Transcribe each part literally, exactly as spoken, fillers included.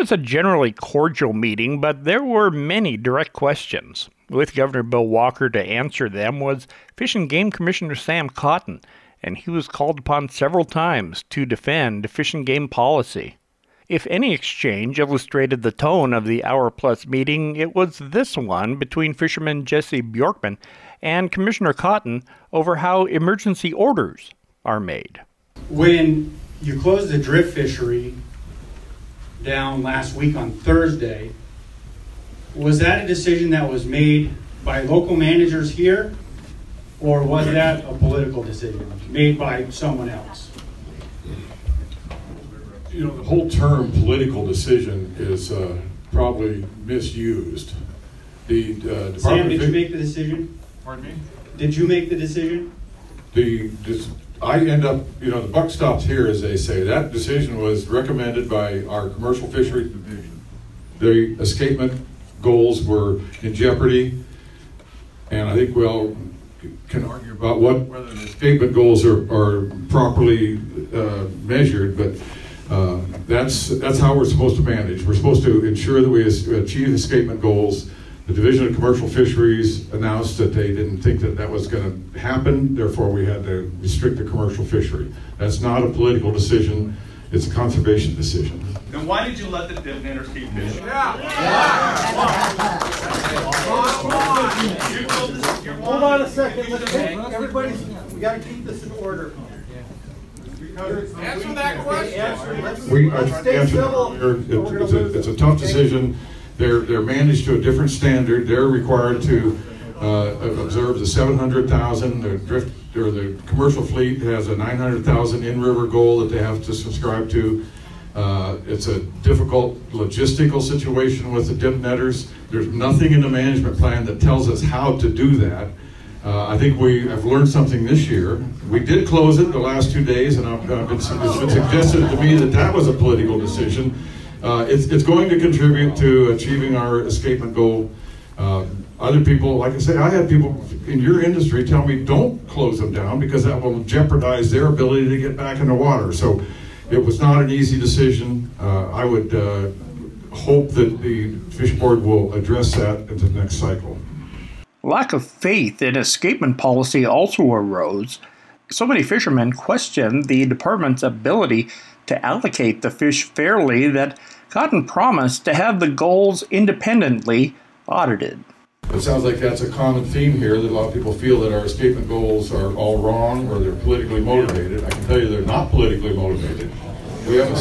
was a generally cordial meeting, but there were many direct questions. With Governor Bill Walker to answer them was Fish and Game Commissioner Sam Cotton, and he was called upon several times to defend Fish and Game policy. If any exchange illustrated the tone of the hour-plus meeting, it was this one between fisherman Jesse Bjorkman and Commissioner Cotton over how emergency orders are made. When you closed the drift fishery down last week on Thursday, was that a decision that was made by local managers here, or was that a political decision made by someone else? You know, the whole term political decision is uh, probably misused. The uh, Department Sam, did of you make the decision? Pardon me? Did you make the decision? The this, I end up, you know, the buck stops here, as they say. That decision was recommended by our commercial fisheries division. The escapement goals were in jeopardy, and I think we all can argue about what whether the escapement goals are, are properly uh, measured, but uh, that's that's how we're supposed to manage. We're supposed to ensure that we achieve escapement goals. The Division of Commercial Fisheries announced that they didn't think that that was going to happen, therefore we had to restrict the commercial fishery. That's not a political decision, it's a conservation decision. Then why did you let the dip netters keep fishing? Yeah. Yeah. Hold on a second. Let's take, everybody's, we got to keep this in order. Answer that question. We are trying to answer that. It's a, it's a tough decision. They're they're managed to a different standard. They're required to uh, observe the seven hundred thousand. The drift or the commercial fleet has a nine hundred thousand in-river goal that they have to subscribe to. Uh, it's a difficult logistical situation with the dip netters. There's nothing in the management plan that tells us how to do that. Uh, I think we have learned something this year. We did close it the last two days, and I've, I've been, it's been suggested to me that that was a political decision. Uh, it's, it's going to contribute to achieving our escapement goal. Uh, other people, like I say, I had people in your industry tell me don't close them down because that will jeopardize their ability to get back in the water. So it was not an easy decision. Uh, I would uh, hope that the Fish Board will address that in the next cycle. Lack of faith in escapement policy also arose. So many fishermen questioned the department's ability to allocate the fish fairly that Cotton promised to have the goals independently audited. It sounds like that's a common theme here, that a lot of people feel that our escapement goals are all wrong or they're politically motivated. I can tell you they're not politically motivated. We have a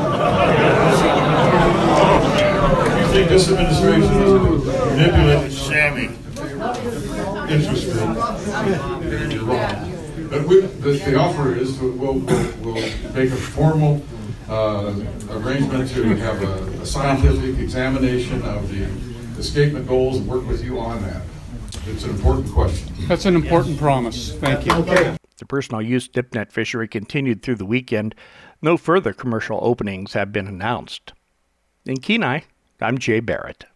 You think this administration has manipulated Sammy interest rate? You're wrong. But we, the, the offer is to, we'll, we'll make a formal uh, arrangement to have a, a scientific examination of the escapement goals and work with you on that. It's an important question. That's an important promise. Thank you. Okay. The personal use dip net fishery continued through the weekend. No further commercial openings have been announced. In Kenai, I'm Jay Barrett.